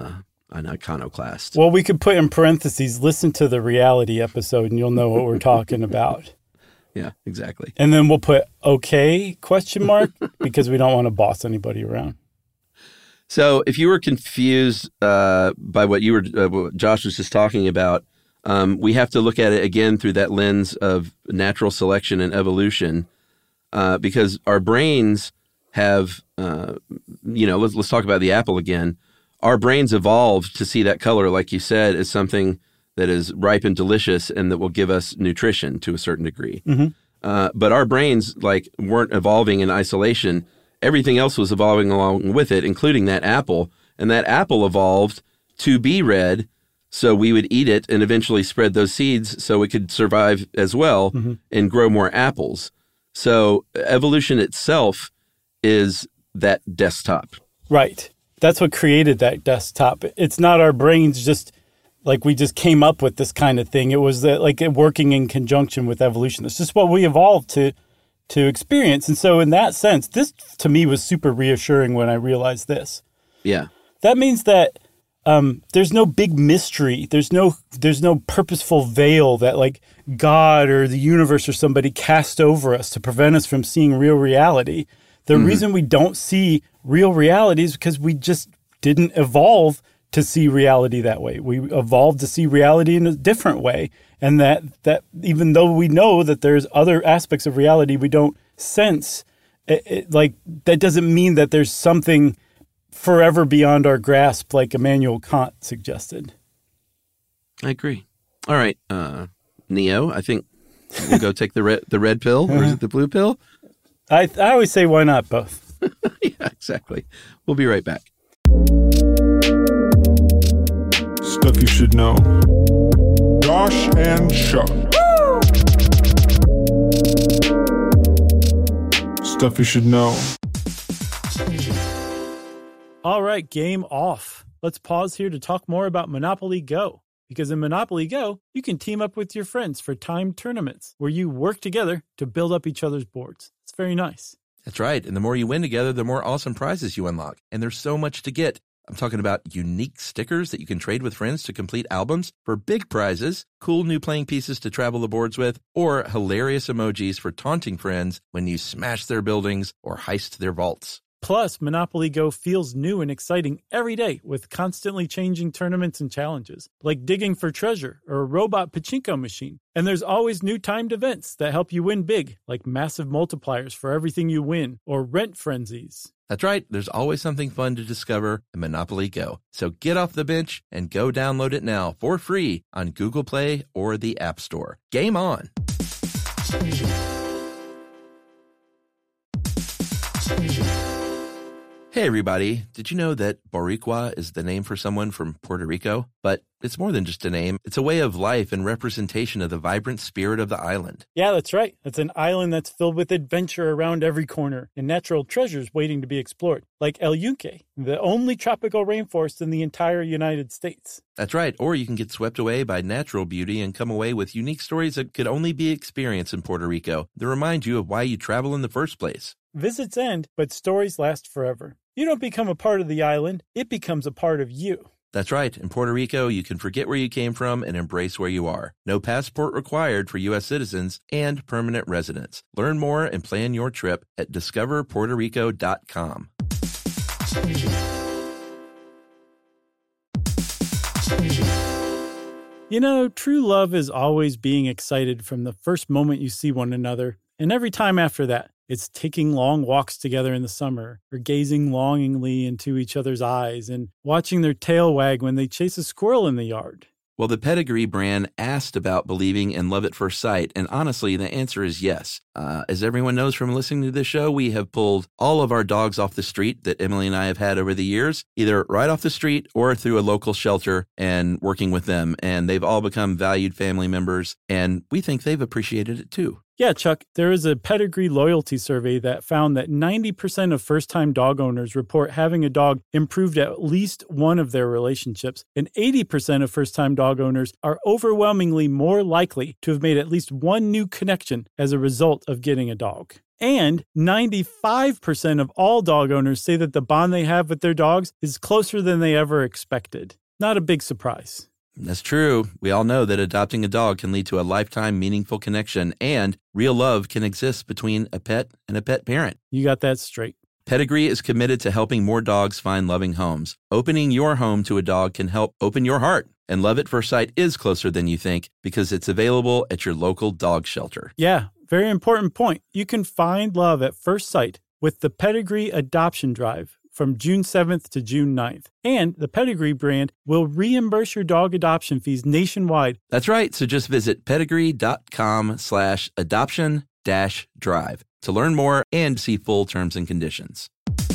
an iconoclast. Well, we could put in parentheses, listen to the reality episode, and you'll know what we're talking about. Yeah, exactly. And then we'll put okay, question mark, because we don't want to boss anybody around. So if you were confused uh, by what you were, uh, what Josh was just talking about, um, we have to look at it again through that lens of natural selection and evolution, uh, because our brains have, uh, you know, let's let's talk about the apple again. Our brains evolved to see that color, like you said, as something that is ripe and delicious and that will give us nutrition to a certain degree. Mm-hmm. Uh, but our brains like weren't evolving in isolation. Everything else was evolving along with it, including that apple. And that apple evolved to be red, so we would eat it and eventually spread those seeds so it could survive as well mm-hmm. and grow more apples. So evolution itself is that desktop. Right. That's what created that desktop. It's not our brains just like we just came up with this kind of thing. It was the, like working in conjunction with evolution. It's just what we evolved to to experience. And so in that sense, this to me was super reassuring when I realized this. Yeah. That means that um, there's no big mystery. There's no there's no purposeful veil that like God or the universe or somebody cast over us to prevent us from seeing real reality. The mm-hmm. reason we don't see real reality is because we just didn't evolve to see reality that way. We evolved to see reality in a different way. And that, that even though we know that there's other aspects of reality we don't sense, it, it, like that doesn't mean that there's something forever beyond our grasp, like Immanuel Kant suggested. I agree. All right, uh, Neo, I think we'll go take the red, the red pill, or is it the blue pill? I, I always say, why not both? Yeah, exactly. We'll be right back. Stuff you should know. Josh and Chuck. Stuff you should know. All right, game off. Let's pause here to talk more about Monopoly Go. Because in Monopoly Go, you can team up with your friends for timed tournaments where you work together to build up each other's boards. It's very nice. That's right. And the more you win together, the more awesome prizes you unlock. And there's so much to get. I'm talking about unique stickers that you can trade with friends to complete albums for big prizes, cool new playing pieces to travel the boards with, or hilarious emojis for taunting friends when you smash their buildings or heist their vaults. Plus, Monopoly Go feels new and exciting every day with constantly changing tournaments and challenges, like digging for treasure or a robot pachinko machine. And there's always new timed events that help you win big, like massive multipliers for everything you win or rent frenzies. That's right. There's always something fun to discover in Monopoly Go. So get off the bench and go download it now for free on Google Play or the App Store. Game on! Hey everybody, did you know that Boricua is the name for someone from Puerto Rico? But it's more than just a name. It's a way of life and representation of the vibrant spirit of the island. Yeah, that's right. It's an island that's filled with adventure around every corner and natural treasures waiting to be explored, like El Yunque, the only tropical rainforest in the entire United States. That's right. Or you can get swept away by natural beauty and come away with unique stories that could only be experienced in Puerto Rico that remind you of why you travel in the first place. Visits end, but stories last forever. You don't become a part of the island, it becomes a part of you. That's right. In Puerto Rico, you can forget where you came from and embrace where you are. No passport required for U S citizens and permanent residents. Learn more and plan your trip at discover puerto rico dot com. You know, true love is always being excited from the first moment you see one another, and every time after that. It's taking long walks together in the summer, or gazing longingly into each other's eyes and watching their tail wag when they chase a squirrel in the yard. Well, the Pedigree brand asked about believing in love at first sight, and honestly, the answer is yes. Uh, as everyone knows from listening to this show, we have pulled all of our dogs off the street that Emily and I have had over the years, either right off the street or through a local shelter and working with them, and they've all become valued family members, and we think they've appreciated it too. Yeah, Chuck, there is a Pedigree loyalty survey that found that ninety percent of first-time dog owners report having a dog improved at least one of their relationships, and eighty percent of first-time dog owners are overwhelmingly more likely to have made at least one new connection as a result of getting a dog. And ninety-five percent of all dog owners say that the bond they have with their dogs is closer than they ever expected. Not a big surprise. That's true. We all know that adopting a dog can lead to a lifetime meaningful connection, and real love can exist between a pet and a pet parent. You got that straight. Pedigree is committed to helping more dogs find loving homes. Opening your home to a dog can help open your heart. And Love at First Sight is closer than you think because it's available at your local dog shelter. Yeah, very important point. You can find love at first sight with the Pedigree Adoption Drive from June seventh to June ninth. And the Pedigree brand will reimburse your dog adoption fees nationwide. That's right. So just visit pedigree.com slash adoption dash drive to learn more and see full terms and conditions.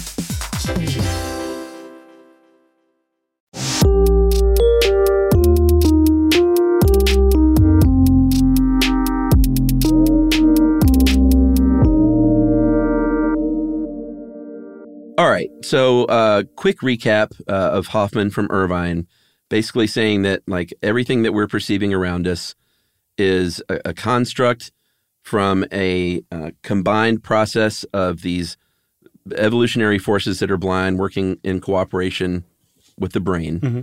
All right. So uh, quick recap uh, of Hoffman from Irvine, basically saying that like everything that we're perceiving around us is a, a construct from a uh, combined process of these evolutionary forces that are blind working in cooperation with the brain. Mm-hmm.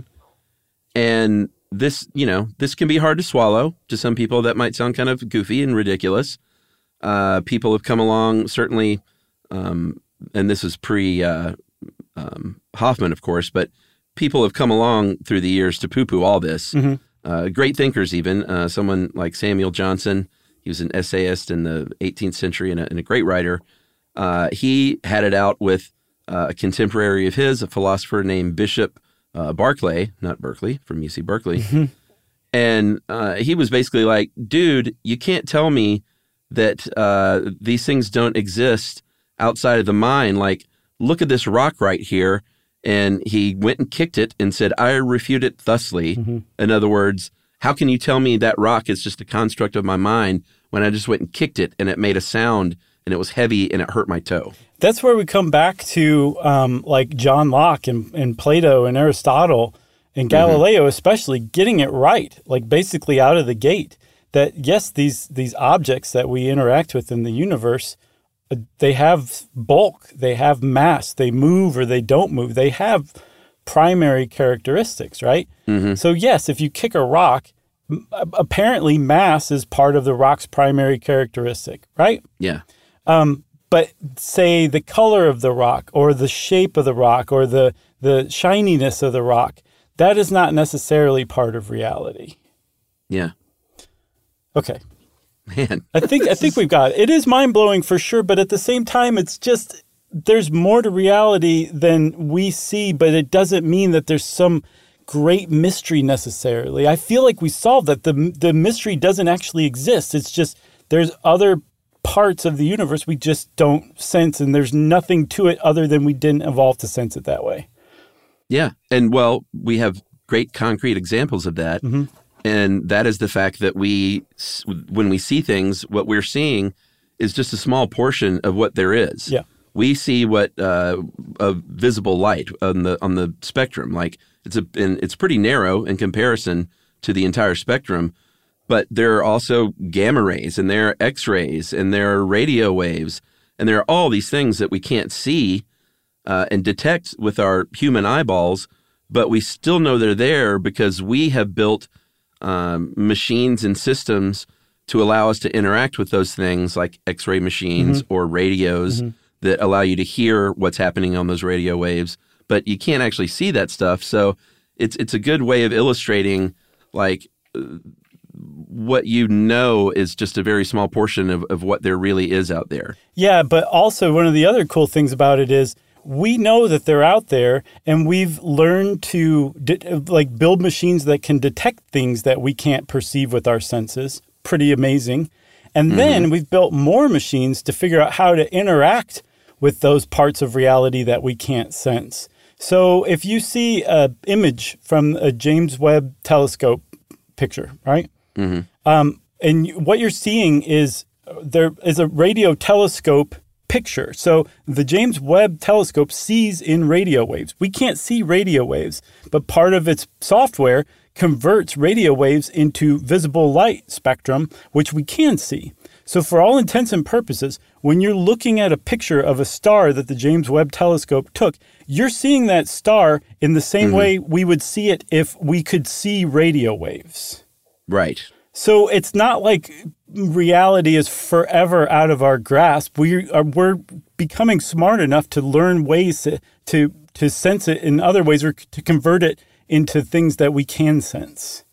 And this, you know, this can be hard to swallow. To some people, that might sound kind of goofy and ridiculous. Uh, people have come along, certainly, um, and this is pre uh, um, Hoffman, of course, but people have come along through the years to poo-poo all this. Mm-hmm. Uh, great thinkers, even. Uh, someone like Samuel Johnson, he was an essayist in the eighteenth century and a, and a great writer. Uh, he had it out with uh, a contemporary of his, a philosopher named Bishop uh, Barclay, not Berkeley, from U C Berkeley. Mm-hmm. And uh, he was basically like, dude, you can't tell me that uh, these things don't exist outside of the mind. Like, look at this rock right here. And he went and kicked it and said, I refute it thusly. Mm-hmm. In other words, how can you tell me that rock is just a construct of my mind when I just went and kicked it and it made a sound and it was heavy and it hurt my toe? That's where we come back to um, like John Locke and, and Plato and Aristotle and Galileo, mm-hmm. especially getting it right, like basically out of the gate. That yes, these these objects that we interact with in the universe, uh, they have bulk, they have mass, they move or they don't move. They have primary characteristics, right? Mm-hmm. So yes, if you kick a rock, m- apparently mass is part of the rock's primary characteristic, right? Yeah. Um, but say the color of the rock or the shape of the rock or the the shininess of the rock, that is not necessarily part of reality. Yeah. Okay. Man. I think I think we've got it. It is mind-blowing for sure, but at the same time, it's just there's more to reality than we see, but it doesn't mean that there's some great mystery necessarily. I feel like we solved that. The the mystery doesn't actually exist. It's just there's other parts of the universe we just don't sense, and there's nothing to it other than we didn't evolve to sense it that way. Yeah. And well, we have great concrete examples of that. Mm-hmm. And that is the fact that we, when we see things, what we're seeing is just a small portion of what there is. Yeah. We see what uh, a visible light on the on the spectrum. Like it's a, and it's pretty narrow in comparison to the entire spectrum. But there are also gamma rays, and there are X-rays, and there are radio waves, and there are all these things that we can't see uh, and detect with our human eyeballs. But we still know they're there because we have built Um, machines and systems to allow us to interact with those things like X-ray machines mm-hmm. or radios mm-hmm. that allow you to hear what's happening on those radio waves, but you can't actually see that stuff. So it's it's a good way of illustrating like uh, what you know is just a very small portion of, of what there really is out there. Yeah, but also one of the other cool things about it is we know that they're out there, and we've learned to de- like build machines that can detect things that we can't perceive with our senses. Pretty amazing. And mm-hmm. then we've built more machines to figure out how to interact with those parts of reality that we can't sense. So if you see an image from a James Webb Telescope picture, right? Mm-hmm. Um, and what you're seeing is there is a radio telescope picture. So the James Webb Telescope sees in radio waves. We can't see radio waves, but part of its software converts radio waves into visible light spectrum, which we can see. So for all intents and purposes, when you're looking at a picture of a star that the James Webb Telescope took, you're seeing that star in the same mm-hmm. way we would see it if we could see radio waves. Right. So it's not like reality is forever out of our grasp. We are, we're becoming smart enough to learn ways to, to, to sense it in other ways or to convert it into things that we can sense.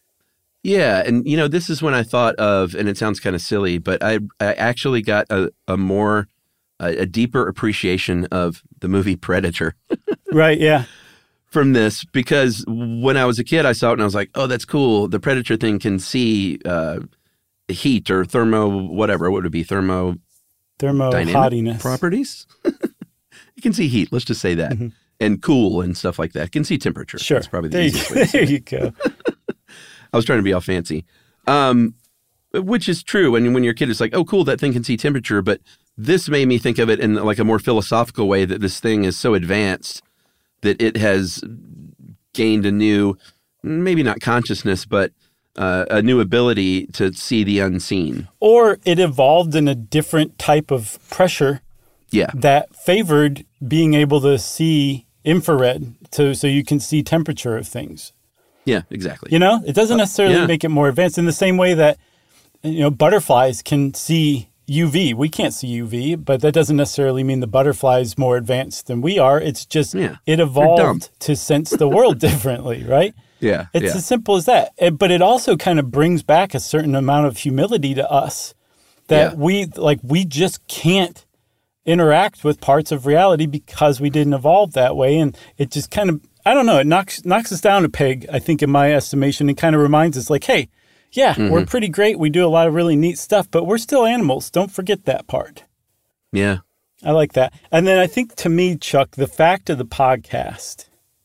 Yeah, and you know, this is when I thought of, and it sounds kind of silly, but I I actually got a, a more, a, a deeper appreciation of the movie Predator. Right, yeah. From this, because when I was a kid, I saw it and I was like, oh, that's cool. The Predator thing can see uh, heat or thermo, whatever. What would it be? Thermo... Thermo-hottiness. Properties? You can see heat, let's just say that. Mm-hmm. And cool and stuff like that. You can see temperature. Sure. That's probably the there easiest you, way to say There it. you go. I was trying to be all fancy, um, which is true. And when you're a kid, it's like, oh, cool, that thing can see temperature. But this made me think of it in like a more philosophical way, that this thing is so advanced that it has gained a new, maybe not consciousness, but uh, a new ability to see the unseen. Or it evolved in a different type of pressure yeah. that favored being able to see infrared, so, so you can see temperature of things. Yeah, exactly. You know, it doesn't necessarily uh, yeah. make it more advanced in the same way that, you know, butterflies can see U V. We can't see U V, but that doesn't necessarily mean the butterfly is more advanced than we are. It's just yeah. it evolved to sense the world differently, right? Yeah. It's yeah. as simple as that. It, but it also kind of brings back a certain amount of humility to us that yeah. we, like, we just can't interact with parts of reality because we didn't evolve that way. And it just kind of, I don't know, it knocks knocks us down a peg, I think, in my estimation, and kind of reminds us like, hey, yeah, mm-hmm. we're pretty great. We do a lot of really neat stuff, but we're still animals. Don't forget that part. Yeah. I like that. And then I think, to me, Chuck, the fact of the podcast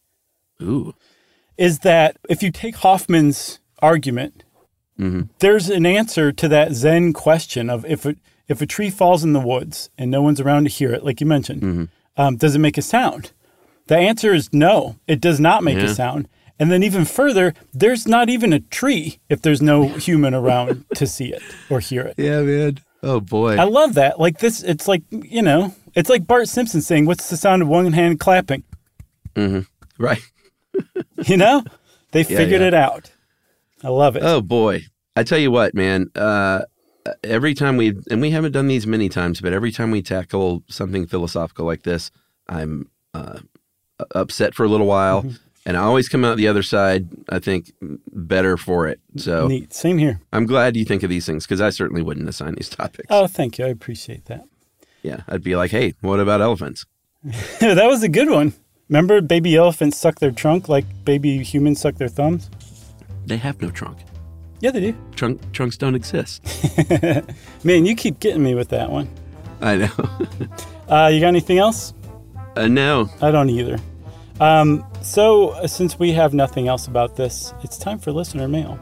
Ooh. is that if you take Hoffman's argument, mm-hmm. there's an answer to that Zen question of if it, if a tree falls in the woods and no one's around to hear it, like you mentioned, mm-hmm. um, does it make a sound? The answer is no, it does not make yeah. a sound. And then even further, there's not even a tree if there's no human around to see it or hear it. Yeah, man. Oh, boy. I love that. Like this, it's like, you know, it's like Bart Simpson saying, what's the sound of one hand clapping? Mm-hmm. Right. You know, they yeah, figured yeah. it out. I love it. Oh, boy. I tell you what, man, uh, every time we, and we haven't done these many times, but every time we tackle something philosophical like this, I'm uh, upset for a little while. Mm-hmm. And I always come out the other side, I think, better for it. So neat. Same here. I'm glad you think of these things, because I certainly wouldn't assign these topics. Oh, thank you. I appreciate that. Yeah. I'd be like, hey, what about elephants? That was a good one. Remember baby elephants suck their trunk like baby humans suck their thumbs? They have no trunk. Yeah, they do. Trunk Trunks don't exist. Man, you keep getting me with that one. I know. uh, you got anything else? Uh, no. I don't either. Um, so, uh, since we have nothing else about this, it's time for listener mail.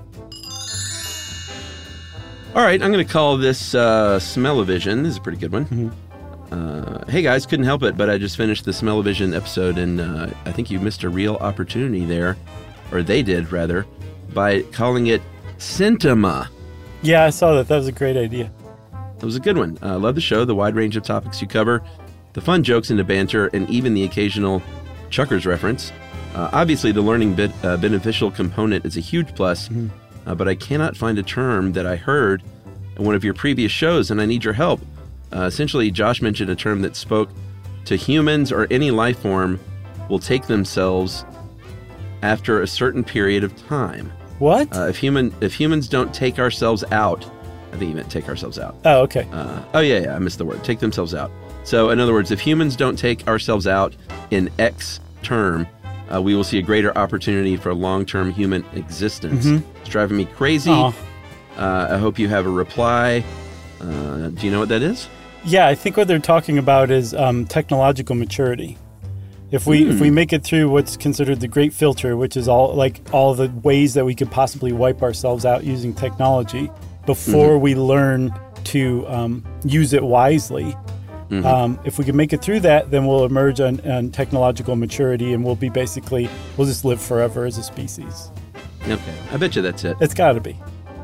All right, I'm going to call this uh, Smell-O-Vision. This is a pretty good one. Mm-hmm. Uh, hey, guys, couldn't help it, but I just finished the Smell-O-Vision episode, and uh, I think you missed a real opportunity there, or they did, rather, by calling it Scentema. Yeah, I saw that. That was a great idea. It was a good one. I uh, love the show, the wide range of topics you cover, the fun jokes and the banter, and even the occasional Chuckers reference. Uh, obviously, the learning bit, uh, beneficial component is a huge plus, mm-hmm. uh, but I cannot find a term that I heard in one of your previous shows, and I need your help. Uh, essentially, Josh mentioned a term that spoke to humans or any life form will take themselves after a certain period of time. What? Uh, if human if humans don't take ourselves out, I think you meant take ourselves out. Oh, okay. Uh, oh, yeah, yeah, I missed the word. Take themselves out. So, in other words, if humans don't take ourselves out in X term, uh, we will see a greater opportunity for long-term human existence. Mm-hmm. It's driving me crazy. Uh, I hope you have a reply. Uh, do you know what that is? Yeah, I think what they're talking about is um, technological maturity. If we mm. if we make it through what's considered the great filter, which is all like all the ways that we could possibly wipe ourselves out using technology, before mm-hmm. we learn to um, use it wisely. Mm-hmm. Um, if we can make it through that, then we'll emerge on, on technological maturity, and we'll be basically, we'll just live forever as a species. Okay. I bet you that's it. It's got to be.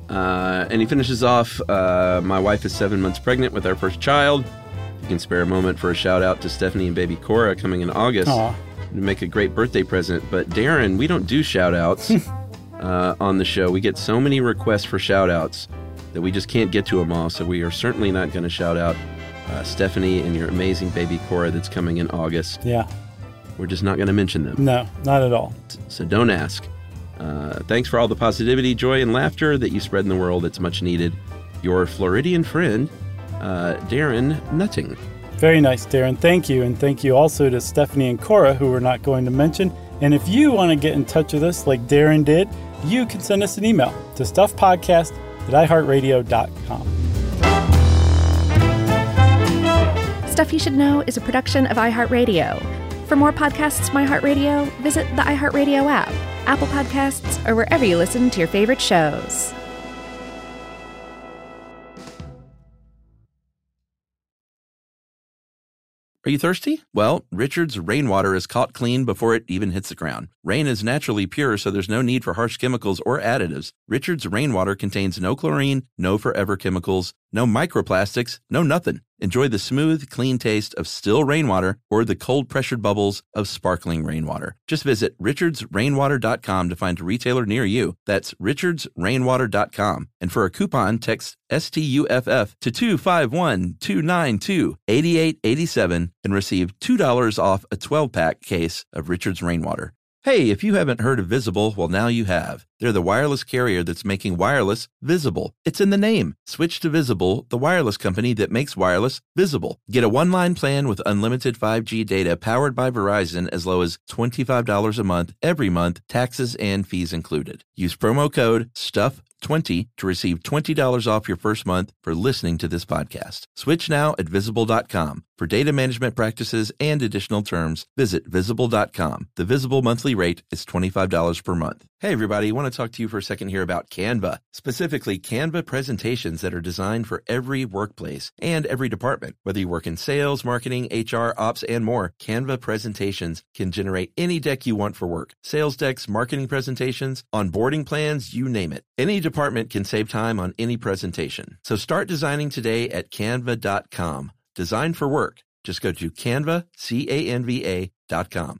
Uh, and he finishes off, uh, my wife is seven months pregnant with our first child. You can spare a moment for a shout out to Stephanie and baby Cora coming in August. Aww. To make a great birthday present. But Darren, we don't do shout outs uh, on the show. We get so many requests for shout outs that we just can't get to them all. So we are certainly not going to shout out uh, Stephanie and your amazing baby Cora that's coming in August. Yeah. We're just not going to mention them. No, not at all. So don't ask. Uh, thanks for all the positivity, joy, and laughter that you spread in the world. It's much needed. Your Floridian friend, uh, Darren Nutting. Very nice, Darren. Thank you. And thank you also to Stephanie and Cora, who we're not going to mention. And if you want to get in touch with us like Darren did, you can send us an email to stuffpodcast at i heart radio dot com. Stuff You Should Know is a production of iHeartRadio. For more podcasts from iHeartRadio, visit the iHeartRadio app, Apple Podcasts, or wherever you listen to your favorite shows. Are you thirsty? Well, Richard's rainwater is caught clean before it even hits the ground. Rain is naturally pure, so there's no need for harsh chemicals or additives. Richard's rainwater contains no chlorine, no forever chemicals, no microplastics, no nothing. Enjoy the smooth, clean taste of still rainwater or the cold-pressured bubbles of sparkling rainwater. Just visit richards rainwater dot com to find a retailer near you. That's richards rainwater dot com. And for a coupon, text S T U F F to two five one, two nine two, eight eight eight seven and receive two dollars off a twelve-pack case of Richard's Rainwater. Hey, if you haven't heard of Visible, well, now you have. They're the wireless carrier that's making wireless visible. It's in the name. Switch to Visible, the wireless company that makes wireless visible. Get a one-line plan with unlimited five G data powered by Verizon as low as twenty-five dollars a month, every month, taxes and fees included. Use promo code STUFF twenty to receive twenty dollars off your first month for listening to this podcast. Switch now at visible dot com. For data management practices and additional terms, visit visible dot com. The Visible monthly rate is twenty-five dollars per month. Hey everybody, I want to talk to you for a second here about Canva, specifically Canva presentations that are designed for every workplace and every department. Whether you work in sales, marketing, H R, ops, and more, Canva presentations can generate any deck you want for work. Sales decks, marketing presentations, onboarding plans, you name it. Any department can save time on any presentation. So start designing today at canva dot com. Design for work. Just go to canva, C A N V A dot com.